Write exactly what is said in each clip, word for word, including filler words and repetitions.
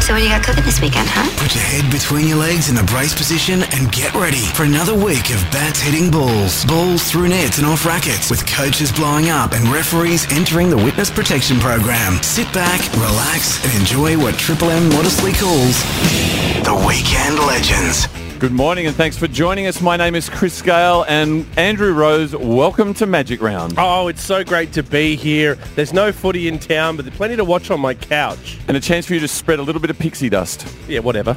So what do you got cooking this weekend, huh? Put your head between your legs in the brace position and get ready for another week of bats hitting balls. Balls through nets and off rackets, with coaches blowing up and referees entering the witness protection program. Sit back, relax and enjoy what Triple M modestly calls the Weekend Legends. Good morning and thanks for joining us. My name is Chris Gale and Andrew Rose. Welcome to Magic Round. Oh, it's so great to be here. There's no footy in town, but there's plenty to watch on my couch. And a chance for you to spread a little bit of pixie dust. Yeah, whatever.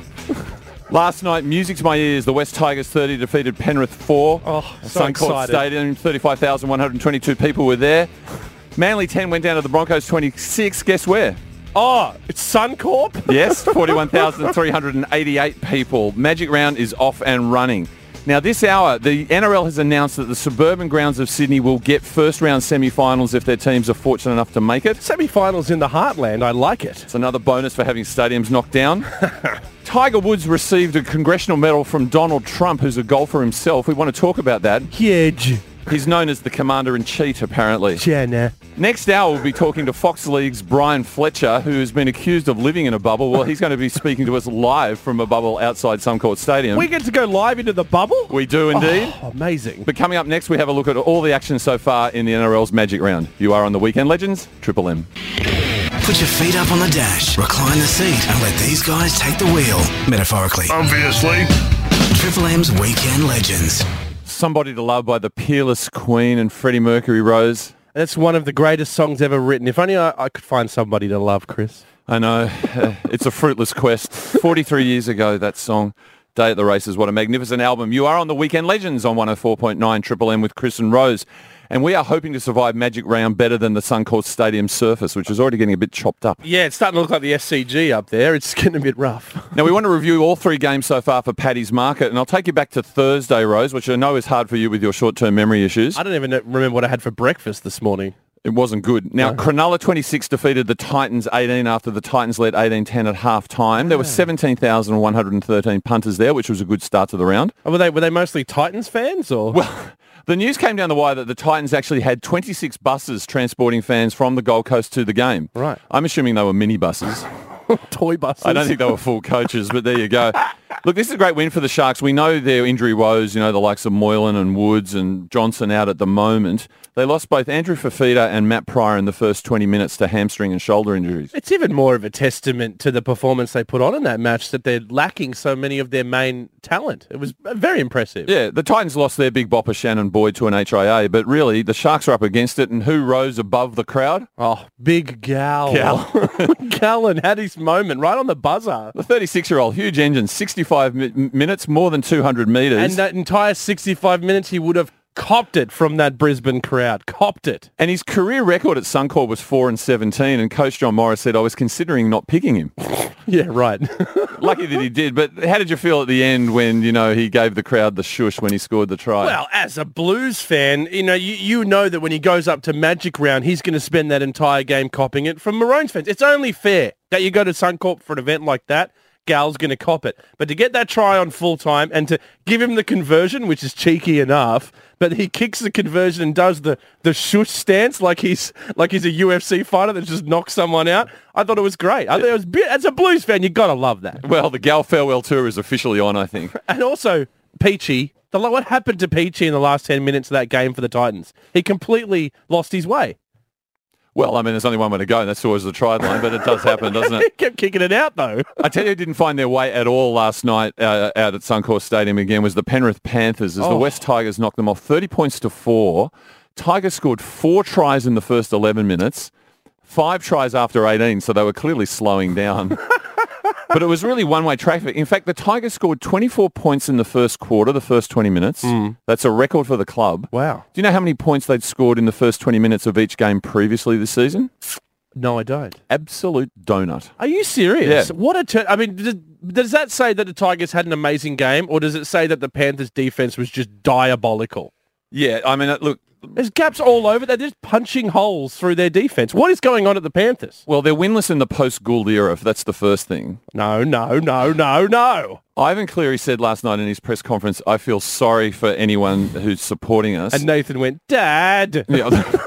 Last night, music to my ears. The West Tigers thirty defeated Penrith four. Oh, so Suncorp excited. Stadium, thirty-five thousand one hundred twenty-two people were there. Manly ten went down to the Broncos twenty-six. Guess where? Oh, it's Suncorp? Yes, forty-one thousand three hundred eighty-eight people. Magic Round is off and running. Now, this hour, the N R L has announced that the suburban grounds of Sydney will get first-round semi-finals if their teams are fortunate enough to make it. Semi-finals in the heartland. I like it. It's another bonus for having stadiums knocked down. Tiger Woods received a congressional medal from Donald Trump, who's a golfer himself. We want to talk about that. Huge. He's known as the commander-in-chief, apparently. Jenna. Next hour, we'll be talking to Fox League's Brian Fletcher, who has been accused of living in a bubble. Well, he's going to be speaking to us live from a bubble outside Suncorp Stadium. We get to go live into the bubble? We do indeed. Oh, amazing. But coming up next, we have a look at all the action so far in the N R L's Magic Round. You are on the Weekend Legends, Triple M. Put your feet up on the dash, recline the seat and let these guys take the wheel, metaphorically. Obviously. Triple M's Weekend Legends. Somebody to Love by the Peerless Queen and Freddie Mercury, Rose. That's one of the greatest songs ever written. If only I, I could find somebody to love, Chris. I know. Uh, it's a fruitless quest. forty-three years ago, that song, Day at the Races. What a magnificent album. You are on the Weekend Legends on one oh four point nine Triple M with Chris and Rose. And we are hoping to survive Magic Round better than the Suncorp Stadium surface, which is already getting a bit chopped up. Yeah, it's starting to look like the S C G up there. It's getting a bit rough. Now, we want to review all three games so far for Paddy's Market, and I'll take you back to Thursday, Rose, which I know is hard for you with your short-term memory issues. I don't even remember what I had for breakfast this morning. It wasn't good. Now, No. Cronulla twenty-six defeated the Titans eighteen after the Titans led eighteen ten at half-time. There were seventeen thousand one hundred thirteen punters there, which was a good start to the round. Oh, were they were they mostly Titans fans or? Well, the news came down the wire that the Titans actually had twenty-six buses transporting fans from the Gold Coast to the game. Right. I'm assuming they were mini buses. Toy buses. I don't think they were full coaches, but there you go. Look, this is a great win for the Sharks. We know their injury woes, you know, the likes of Moylan and Woods and Johnson out at the moment. They lost both Andrew Fafita and Matt Pryor in the first twenty minutes to hamstring and shoulder injuries. It's even more of a testament to the performance they put on in that match that they're lacking so many of their main talent. It was very impressive. Yeah, the Titans lost their big bopper Shannon Boyd to an H I A, but really the Sharks are up against it, and who rose above the crowd? Oh, big Gal. Gal. Gallen had his moment right on the buzzer. The thirty-six-year-old, huge engine, sixty-five mi- minutes, more than two hundred metres. And that entire sixty-five minutes he would have copped it from that Brisbane crowd. Copped it. And his career record at Suncorp was four and seventeen, and Coach John Morris said, I was considering not picking him. Yeah, right. Lucky that he did, but how did you feel at the end when, you know, he gave the crowd the shush when he scored the try? Well, as a Blues fan, you know, you, you know that when he goes up to Magic Round, he's going to spend that entire game copping it. From Maroons fans, it's only fair that you go to Suncorp for an event like that. Gal's going to cop it. But to get that try on full time and to give him the conversion, which is cheeky enough, but he kicks the conversion and does the, the shush stance like he's like he's a U F C fighter that just knocks someone out. I thought it was great. I thought it was, as a Blues fan, you got to love that. Well, the Gal Farewell Tour is officially on, I think. And also, Peachy, the, what happened to Peachy in the last ten minutes of that game for the Titans? He completely lost his way. Well, I mean, there's only one way to go, and that's always the try line, but it does happen, doesn't it? He kept kicking it out, though. I tell you, who didn't find their way at all last night uh, out at Suncorp Stadium again was the Penrith Panthers, as Oh. the West Tigers knocked them off thirty points to four. Tigers scored four tries in the first eleven minutes, five tries after eighteen, so they were clearly slowing down. But it was really one-way traffic. In fact, the Tigers scored twenty-four points in the first quarter, the first twenty minutes. Mm. That's a record for the club. Wow. Do you know how many points they'd scored in the first twenty minutes of each game previously this season? No, I don't. Absolute donut. Are you serious? Yeah. What a turn. I mean, does, does that say that the Tigers had an amazing game, or does it say that the Panthers' defense was just diabolical? Yeah, I mean, uh, look, There's gaps all over. They're just punching holes through their defense. What is going on at the Panthers? well, they're winless in the post-Gould era, if that's the first thing. No, no, no, no, no. Ivan Cleary said last night in his press conference, I feel sorry for anyone who's supporting us. And Nathan went, Dad. Yeah.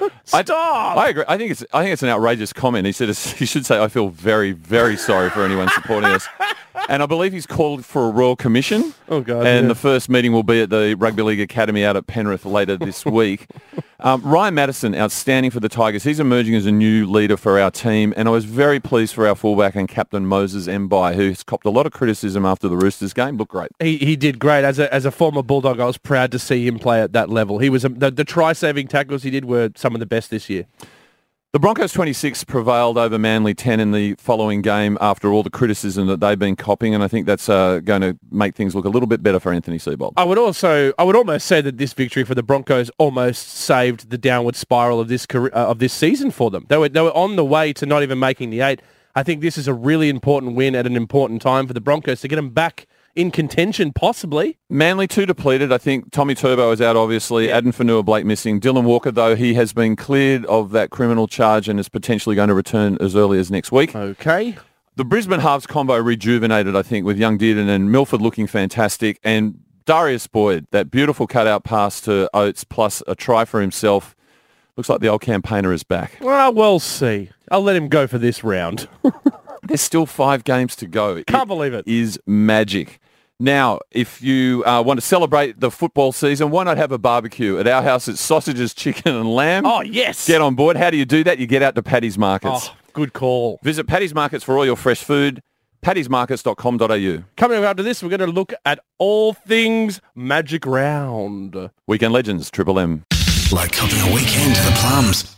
Stop. I agree. I think it's I think it's an outrageous comment. He said he should say, "I feel very, very sorry for anyone supporting us." And I believe he's called for a royal commission. Oh, God. And yeah. the first meeting will be at the Rugby League Academy out at Penrith later this week. um, Ryan Madison, outstanding for the Tigers. He's emerging as a new leader for our team. And I was very pleased for our fullback and captain Moses Mbai, who's copped a lot of criticism after the Roosters game. Looked great. He he did great. As a as a former Bulldog, I was proud to see him play at that level. He was a, the, the try-saving tackles he did were some of the best this year. The Broncos twenty-six prevailed over Manly ten in the following game after all the criticism that they've been copping, and I think that's uh, going to make things look a little bit better for Anthony Seibold. I would also, I would almost say that this victory for the Broncos almost saved the downward spiral of this career, uh, of this season for them. They were they were on the way to not even making the eight. I think this is a really important win at an important time for the Broncos to get them back in contention, possibly. Manly too depleted. I think Tommy Turbo is out, obviously. Yeah. Aden Fanua-Blake missing. Dylan Walker, though, he has been cleared of that criminal charge and is potentially going to return as early as next week. Okay. The Brisbane halves combo rejuvenated, I think, with young Dearden and Milford looking fantastic. And Darius Boyd, that beautiful cutout pass to Oates plus a try for himself. Looks like the old campaigner is back. Well, we'll see. I'll let him go for this round. There's still five games to go. Can't it believe it. Is magic. Now, if you uh, want to celebrate the football season, why not have a barbecue? At our house, it's sausages, chicken and lamb. Oh, yes. Get on board. How do you do that? You get out to Paddy's Markets. Oh, good call. Visit Paddy's Markets for all your fresh food. paddy's markets dot com dot a u. Coming up after this, we're going to look at all things Magic Round. Weekend Legends, Triple M. Like copping a weekend to the plums.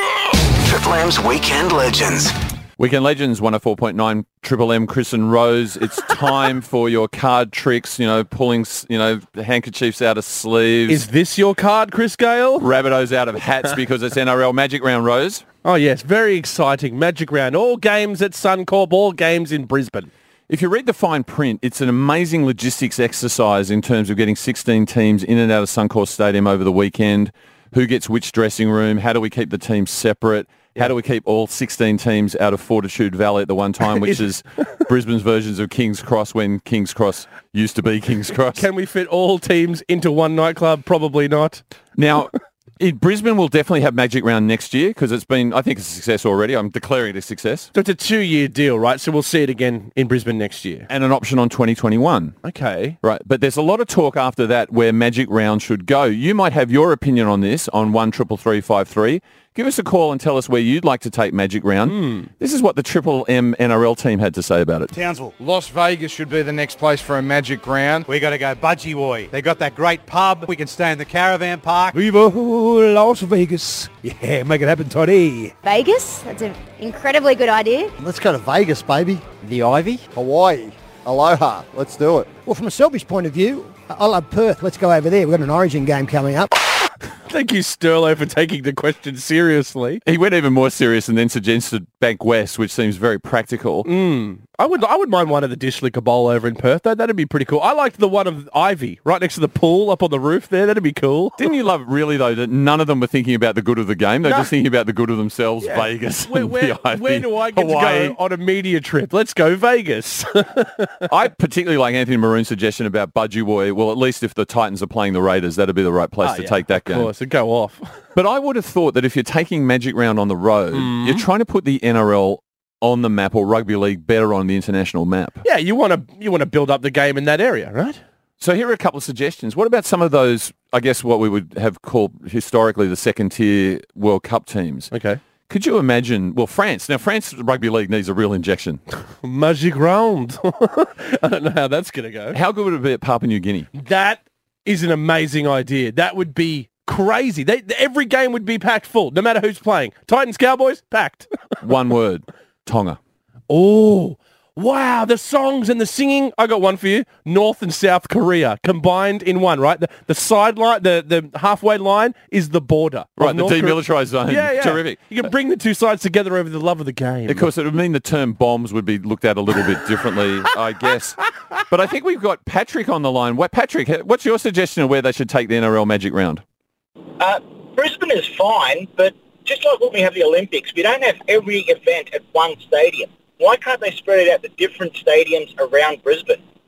Triple M's Weekend Legends. Weekend Legends, one oh four point nine Triple M, Chris and Rose. It's time for your card tricks, you know, pulling, you know, handkerchiefs out of sleeves. Is this your card, Chris Gale? Rabbitohs out of hats because it's N R L Magic Round, Rose. Oh, yes, very exciting. Magic Round. All games at Suncorp, all games in Brisbane. If you read the fine print, it's an amazing logistics exercise in terms of getting sixteen teams in and out of Suncorp Stadium over the weekend. Who gets which dressing room? How do we keep the teams separate? How do we keep all sixteen teams out of Fortitude Valley at the one time, which is Brisbane's versions of King's Cross when King's Cross used to be King's Cross? Can we fit all teams into one nightclub? Probably not. Now, it, Brisbane will definitely have Magic Round next year because it's been, I think, a success already. I'm declaring it a success. So it's a two-year deal, right? So we'll see it again in Brisbane next year. And an option on twenty twenty-one. Okay. Right, but there's a lot of talk after that where Magic Round should go. You might have your opinion on this on one triple three five three. Give us a call and tell us where you'd like to take Magic Round. Mm. This is what the Triple M N R L team had to say about it. Townsville. Las Vegas should be the next place for a Magic Round. We got to go Budgie Boy. They got that great pub. We can stay in the caravan park. Viva Las Vegas. Yeah, make it happen, Toddy. Vegas? That's an incredibly good idea. Let's go to Vegas, baby. The Ivy? Hawaii. Aloha. Let's do it. Well, from a selfish point of view, I love Perth. Let's go over there. We've got an Origin game coming up. Thank you, Sterlo, for taking the question seriously. He went even more serious and then suggested Bank West, which seems very practical. Mm. I would I would mind one of the Dish Liquor Bowl over in Perth, though. That'd be pretty cool. I liked the one of Ivy, right next to the pool up on the roof there. That'd be cool. Didn't you love, really, though, that none of them were thinking about the good of the game? They're no. just thinking about the good of themselves, yeah. Vegas where, and where, the Ivy. Where do I get Hawaii. to go on a media trip? Let's go Vegas. I particularly like Anthony Maroon's suggestion about Budgie Boy. Well, at least if the Titans are playing the Raiders, that'd be the right place oh, to yeah, take that of game. Of course, it'd go off. But I would have thought that if you're taking Magic Round on the road, mm. you're trying to put the N R L on the map or rugby league better on the international map. Yeah, you want to you want to build up the game in that area, right? So here are a couple of suggestions. What about some of those, I guess what we would have called historically the second tier World Cup teams? Okay. Could you imagine, well, France. Now, France rugby league needs a real injection. Magic Round. I don't know how that's going to go. How good would it be at Papua New Guinea? That is an amazing idea. That would be crazy. They, every game would be packed full, no matter who's playing. Titans, Cowboys, packed. One word, Tonga. Oh, wow, the songs and the singing. I got one for you. North and South Korea combined in one, right? The, the sideline, the, the halfway line is the border. Right, the North demilitarized zone. Yeah, yeah. Terrific. You can bring the two sides together over the love of the game. Of course, it would mean the term bombs would be looked at a little bit differently, I guess. But I think we've got Patrick on the line. What, Patrick, what's your suggestion of where they should take the N R L Magic Round? Uh, Brisbane is fine, but just like when we have the Olympics, we don't have every event at one stadium. Why can't they spread it out to different stadiums around Brisbane?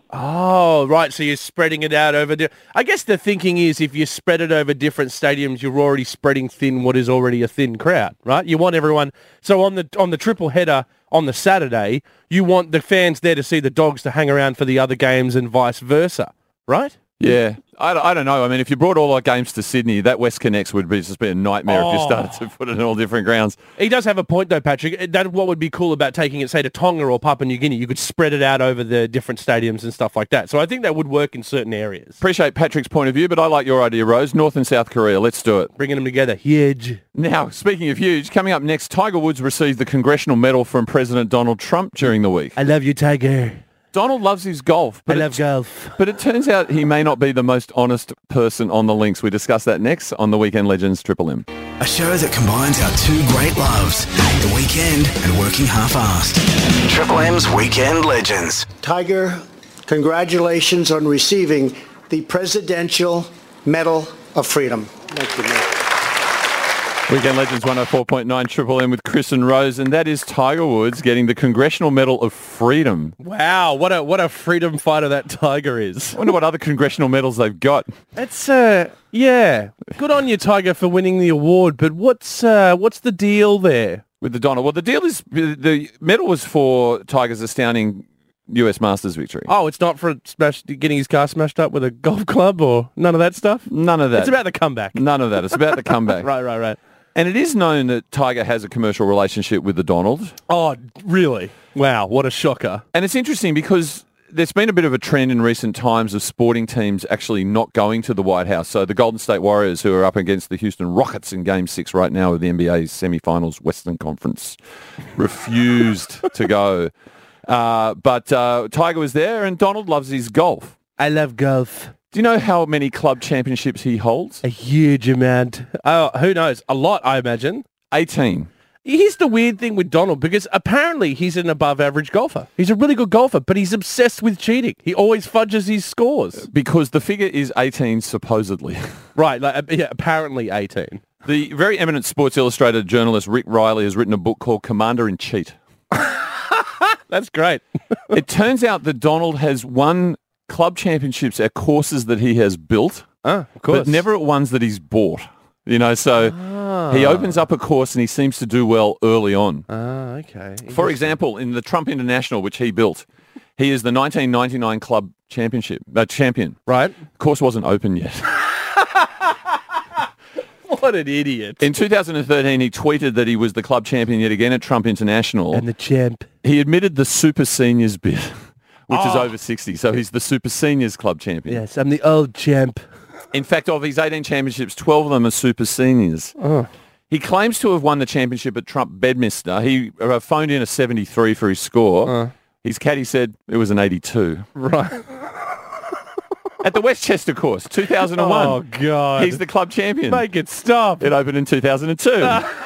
Oh, right. So you're spreading it out over... Di- I guess the thinking is if you spread it over different stadiums, you're already spreading thin what is already a thin crowd, right? You want everyone... So on the on the triple header on the Saturday, you want the fans there to see the Dogs to hang around for the other games and vice versa, right? Yeah, I, I don't know. I mean, if you brought all our games to Sydney, that West Connects would be just be a nightmare Oh. if you started to put it in all different grounds. He does have a point, though, Patrick. That what would be cool about taking it, say, to Tonga or Papua New Guinea. You could spread it out over the different stadiums and stuff like that. So I think that would work in certain areas. Appreciate Patrick's point of view, but I like your idea, Rose. North and South Korea, let's do it. Bringing them together. Huge. Now, speaking of huge, coming up next, Tiger Woods received the Congressional Medal from President Donald Trump during the week. I love you, Tiger. Donald loves his golf. But I love it, golf. But it turns out he may not be the most honest person on the links. We discuss that next on the Weekend Legends Triple M. A show that combines our two great loves, the weekend and working half-assed. Triple M's Weekend Legends. Tiger, congratulations on receiving the Presidential Medal of Freedom. Thank you, man. Weekend Legends one oh four point nine Triple M with Chris and Rose, and that is Tiger Woods getting the Congressional Medal of Freedom. Wow, what a what a freedom fighter that Tiger is. I wonder what other congressional medals they've got. It's uh yeah, good on you, Tiger, for winning the award. But what's uh what's the deal there with the Donald? Well, the deal is the medal was for Tiger's astounding U S Masters victory. Oh, it's not for smash, getting his car smashed up with a golf club or none of that stuff? None of that. It's about the comeback. None of that. It's about the comeback. Right, right, right. And it is known that Tiger has a commercial relationship with the Donald. Oh, really? Wow, what a shocker. And it's interesting because there's been a bit of a trend in recent times of sporting teams actually not going to the White House. So the Golden State Warriors, who are up against the Houston Rockets in Game six right now of the N B A's semifinals Western Conference, refused to go. Uh, but uh, Tiger was there, and Donald loves his golf. I love golf. Do you know how many club championships he holds? A huge amount. Oh, who knows? A lot, I imagine. eighteen. Here's the weird thing with Donald, because apparently he's an above-average golfer. He's a really good golfer, but he's obsessed with cheating. He always fudges his scores. Because the figure is eighteen, supposedly. Right, like yeah, apparently eighteen. The very eminent Sports Illustrated journalist Rick Riley has written a book called Commander in Cheat. That's great. It turns out that Donald has won club championships at courses that he has built, ah, of course, but never at ones that he's bought. You know, so ah. he opens up a course and he seems to do well early on. Ah, okay. For example, in the Trump International, which he built, he is the nineteen ninety-nine club championship uh, champion. Right. The course wasn't open yet. What an idiot. In two thousand thirteen, he tweeted that he was the club champion yet again at Trump International. And the champ. He admitted the Super Seniors bid, which oh. is over sixty. So he's the Super Seniors club champion. Yes, I'm the old champ. In fact, of his eighteen championships, twelve of them are Super Seniors. Oh. He claims to have won the championship at Trump Bedminster. He uh, phoned in a seventy-three for his score. Uh. His caddy said it was an eighty-two. Right. At the Westchester course, two thousand one. Oh, God. He's the club champion. Make it stop. It opened in two thousand two.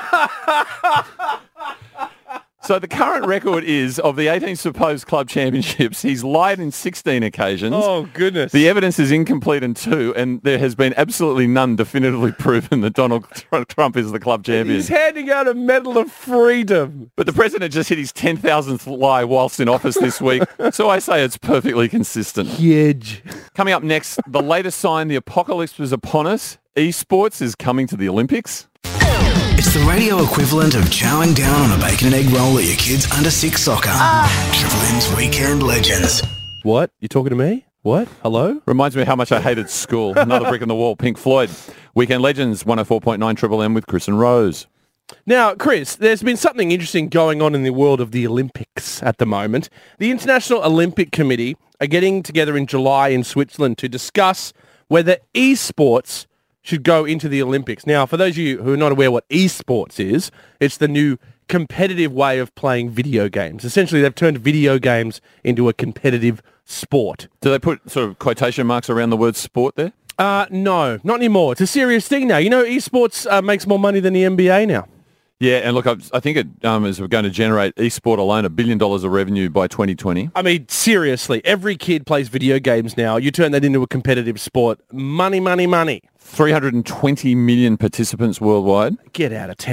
So the current record is, of the eighteen supposed club championships, he's lied in sixteen occasions. Oh, goodness. The evidence is incomplete in two, and there has been absolutely none definitively proven that Donald Trump is the club champion. He's handing out a Medal of Freedom. But the president just hit his ten thousandth lie whilst in office this week, so I say it's perfectly consistent. Huge. Coming up next, the latest sign the apocalypse was upon us. Esports is coming to the Olympics. It's the radio equivalent of chowing down on a bacon and egg roll at your kid's under six soccer. Ah. Triple M's Weekend Legends. What? You talking to me? What? Hello? Reminds me how much I hated school. Another brick in the wall. Pink Floyd. Weekend Legends, one oh four point nine Triple M with Chris and Rose. Now, Chris, there's been something interesting going on in the world of the Olympics at the moment. The International Olympic Committee are getting together in July in Switzerland to discuss whether esports should go into the Olympics. Now, for those of you who are not aware what esports is, it's the new competitive way of playing video games. Essentially, they've turned video games into a competitive sport. Do they put sort of quotation marks around the word sport there? Uh, no, not anymore. It's a serious thing now. You know, esports uh, makes more money than the N B A now. Yeah, and look, I, I think it um, is going to generate esport alone a billion dollars of revenue by twenty twenty. I mean, seriously, every kid plays video games now. You turn that into a competitive sport. Money, money, money. three hundred twenty million participants worldwide. Get out of town.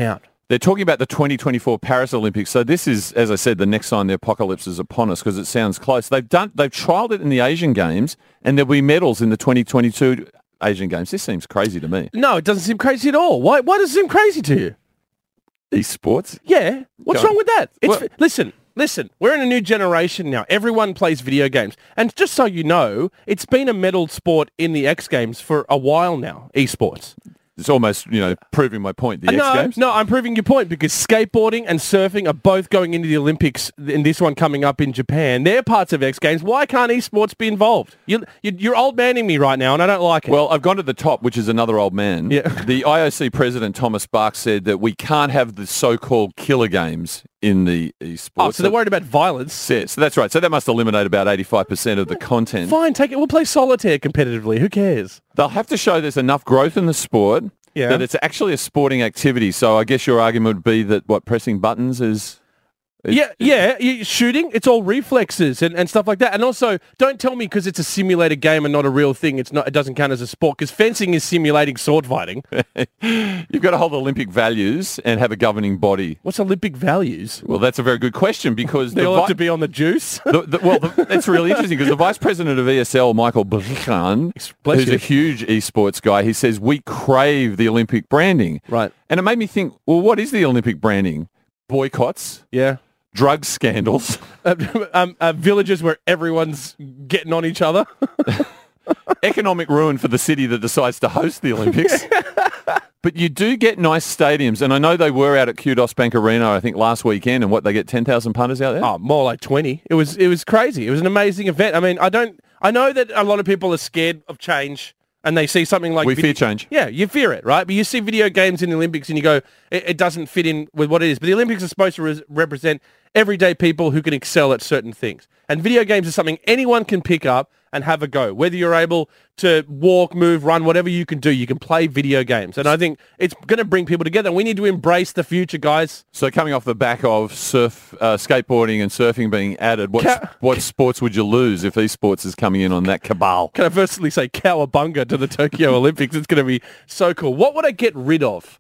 They're talking about the twenty twenty-four Paris Olympics. So this is, as I said, the next sign the apocalypse is upon us because it sounds close. They've done, they've trialled it in the Asian Games, and there'll be medals in the twenty twenty-two Asian Games. This seems crazy to me. No, it doesn't seem crazy at all. Why? Why does it seem crazy to you? Esports? Yeah. What's Go wrong on. with that? It's, Well- listen, listen. We're in a new generation now. Everyone plays video games, and just so you know, it's been a medal sport in the X Games for a while now. Esports. It's almost, you know, proving my point, the Uh, X no, Games. no, I'm proving your point because skateboarding and surfing are both going into the Olympics in this one coming up in Japan. They're parts of X Games. Why can't esports be involved? You, you, you're old manning me right now, and I don't like it. Well, I've gone to the top, which is another old man. Yeah. The I O C president, Thomas Bach, said that we can't have the so-called killer games in the esports. oh, so they're worried about violence. Yeah, so that's right. So that must eliminate about eighty-five percent of the content. Fine, take it. We'll play solitaire competitively. Who cares? They'll have to show there's enough growth in the sport Yeah. that it's actually a sporting activity. So I guess your argument would be that, what, pressing buttons is... is- Yeah, yeah, you- shooting, it's all reflexes and, and stuff like that. And also, don't tell me because it's a simulated game and not a real thing, it's not. It doesn't count as a sport because fencing is simulating sword fighting. You've got to hold Olympic values and have a governing body. What's Olympic values? Well, that's a very good question because... They the all vi- have to be on the juice. The, the, well, the, that's really interesting because the vice president of E S L, Michael Brichan, Bless who's you. a huge esports guy, he says we crave the Olympic branding. Right. And it made me think, well, what is the Olympic branding? Boycotts, Yeah. drug scandals, Uh, um, uh, villages where everyone's getting on each other. economic ruin for the city that decides to host the Olympics. But you do get nice stadiums, and I know they were out at Kudos Bank Arena, I think, last weekend, and what, they get ten thousand punters out there? Oh, more like twenty. It was it was crazy. It was an amazing event. I mean, I don't. I know that a lot of people are scared of change, and they see something like we video- fear change. Yeah, you fear it, right? But you see video games in the Olympics, and you go, it, it doesn't fit in with what it is. But the Olympics are supposed to res- represent everyday people who can excel at certain things, and video games are something anyone can pick up and have a go. Whether you're able to walk, move, run, whatever you can do, you can play video games. And I think it's going to bring people together. We need to embrace the future, guys. So coming off the back of surf, uh, skateboarding and surfing being added, what, Ca- what sports would you lose if esports is coming in on that cabal? Can I firstly say cowabunga to the Tokyo Olympics? It's going to be so cool. What would I get rid of?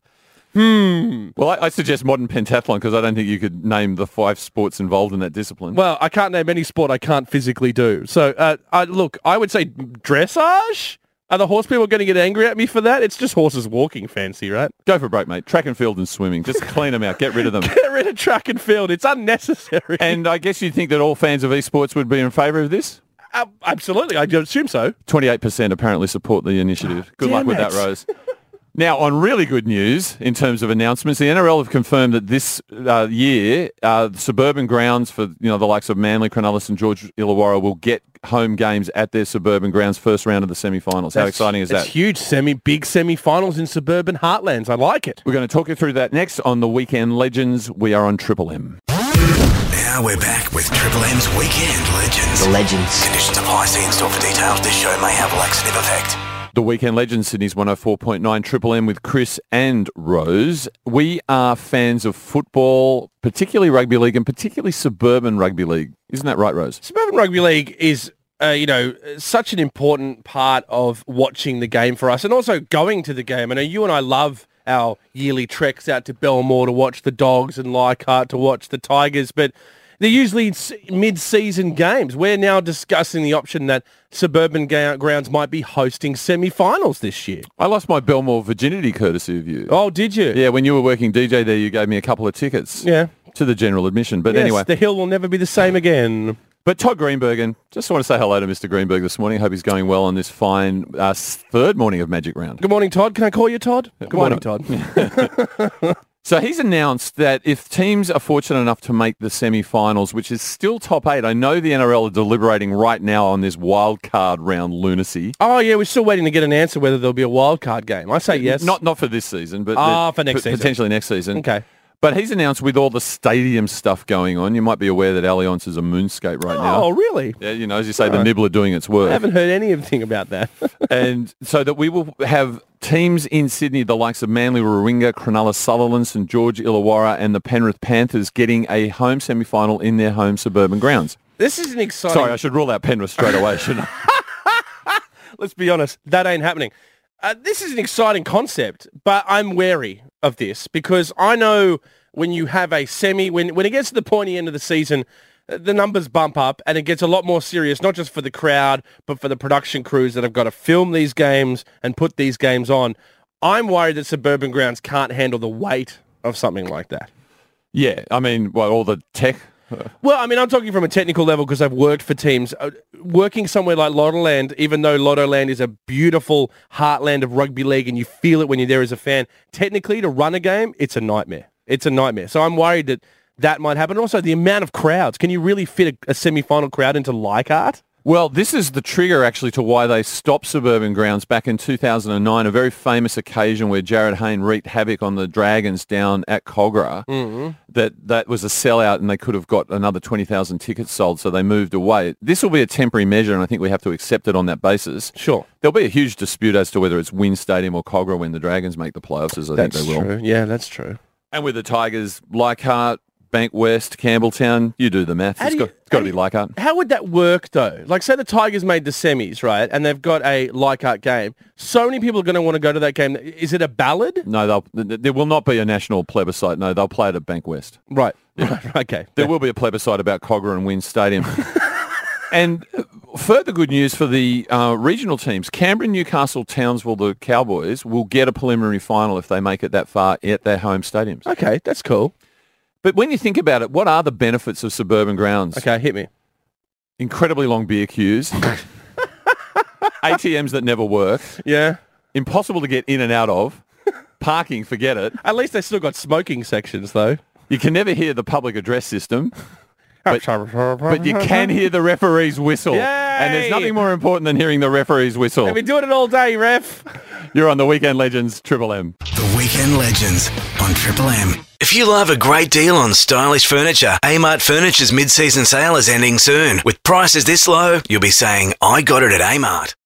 Well, I, I suggest modern pentathlon because I don't think you could name the five sports involved in that discipline. Well, I can't name any sport I can't physically do. So, uh, I, look, I would say dressage. Are the horse people going to get angry at me for that? It's just horses walking fancy, right? Go for a break, mate. Track and field and swimming. Just clean them out. Get rid of them. Get rid of track and field. It's unnecessary. And I guess you'd think that all fans of esports would be in favour of this? Uh, absolutely. I assume so. twenty-eight percent apparently support the initiative. Good luck Damn with that, it. Rose. Now, on really good news in terms of announcements, the N R L have confirmed that this uh, year, uh, suburban grounds for you know the likes of Manly, Cronulla and George Illawarra will get home games at their suburban grounds first round of the semi-finals. How That's- exciting is That's that? huge. Semi, big semi-finals in suburban heartlands. I like it. We're going to talk you through that next on the Weekend Legends. We are on Triple M. Now we're back with Triple M's Weekend Legends. The legends. Conditions apply. See in store for details. This show may have a laxative effect. The Weekend Legends, Sydney's one oh four point nine Triple M with Chris and Rose. We are fans of football, particularly rugby league and particularly suburban rugby league. Isn't that right, Rose? Suburban Rugby League is, uh, you know, such an important part of watching the game for us and also going to the game. I know you and I love our yearly treks out to Belmore to watch the Dogs and Leichhardt to watch the Tigers, but they're usually s- mid-season games. We're now discussing the option that suburban ga- grounds might be hosting semi-finals this year. I lost my Belmore virginity courtesy of you. Oh, did you? Yeah, when you were working D J there, you gave me a couple of tickets Yeah. to the general admission. But Yes, anyway, the hill will never be the same again. but Todd Greenbergen, just want to say hello to Mister Greenberg this morning. Hope he's going well on this fine uh, third morning of Magic Round. Good morning, Todd. Can I call you Todd? Good why morning, Todd. So he's announced that if teams are fortunate enough to make the semi-finals, which is still top eight, I know the N R L are deliberating right now on this wild card round lunacy. Oh, yeah, we're still waiting to get an answer whether there'll be a wild card game. I say yes. Not not for this season, but Ah, the- for next p- season. potentially next season. Okay. But he's announced with all the stadium stuff going on, you might be aware that Allianz is a moonscape right now. Oh, really? Yeah, you know, as you say, the nibbler doing its work. I haven't heard anything about that. And so that we will have teams in Sydney, the likes of Manly, Warringah, Cronulla, Sutherland, St George, Illawarra and the Penrith Panthers getting a home semi-final in their home suburban grounds. This is an exciting... Sorry, I should rule out Penrith straight away, shouldn't I? Let's be honest, that ain't happening. Uh, this is an exciting concept, but I'm wary. of this because I know when you have a semi, when, when it gets to the pointy end of the season, the numbers bump up and it gets a lot more serious, not just for the crowd, but for the production crews that have got to film these games and put these games on. I'm worried that suburban grounds can't handle the weight of something like that. Yeah, I mean, well, all the tech. Well, I mean, I'm talking from a technical level because I've worked for teams. Uh, working somewhere like Lottoland, even though Lottoland is a beautiful heartland of rugby league and you feel it when you're there as a fan, technically to run a game, it's a nightmare. It's a nightmare. So I'm worried that that might happen. Also, the amount of crowds. Can you really fit a, a semi-final crowd into Leichhardt? Well, this is the trigger, actually, to why they stopped suburban grounds back in two thousand nine, a very famous occasion where Jared Hayne wreaked havoc on the Dragons down at Cogra. Mm-hmm. That that was a sellout and they could have got another twenty thousand tickets sold, so they moved away. This will be a temporary measure, and I think we have to accept it on that basis. Sure. There'll be a huge dispute as to whether it's Wynn Stadium or Cogra when the Dragons make the playoffs, as I That's think they will. true. Yeah, that's true. And with the Tigers, Leichhardt, Bank West, Campbelltown, you do the math. How It's do got, you- it's got how to do be you- Leichhardt. How would that work, though? Like, say the Tigers made the semis, right, and they've got a Leichhardt game. So many people are going to want to go to that game. Is it a ballad? No, they'll, th- there will not be a national plebiscite. No, they'll play it at Bank West. Right. Right. Okay. There will be a plebiscite about Cogra and Wynn Stadium. And further good news for the uh, regional teams. Canberra, Newcastle, Townsville, the Cowboys will get a preliminary final if they make it that far at their home stadiums. Okay, that's cool. But when you think about it, what are the benefits of suburban grounds? Okay, hit me. Incredibly long beer queues. A T Ms that never work. Yeah. Impossible to get in and out of. Parking, forget it. At least they still got smoking sections, though. You can never hear the public address system. But, but you can hear the referee's whistle. Yay! And there's nothing more important than hearing the referee's whistle. They've been doing it all day, ref. You're on the Weekend Legends, Triple M. The Weekend Legends on Triple M. If you love a great deal on stylish furniture, Amart Furniture's mid-season sale is ending soon. With prices this low, you'll be saying, I got it at Amart.